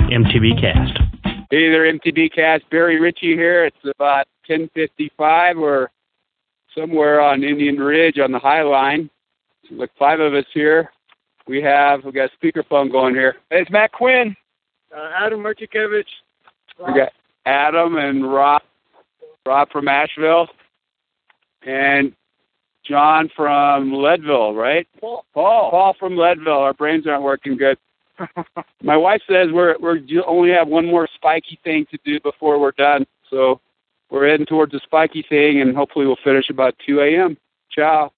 MTB Cast. Hey there, MTB Cast. Barry Ritchie here. It's about 10:55. We're somewhere on Indian Ridge on the High Line. Like 5 of us here. We got speakerphone going here. Hey, it's Matt Quinn, Adam Merchikevich. We got Adam and Rob from Asheville, and John from Leadville, right? Paul from Leadville. Our brains aren't working good. My wife says we're only have one more spiky thing to do before we're done. So we're heading towards the spiky thing, and hopefully we'll finish about 2 a.m. Ciao.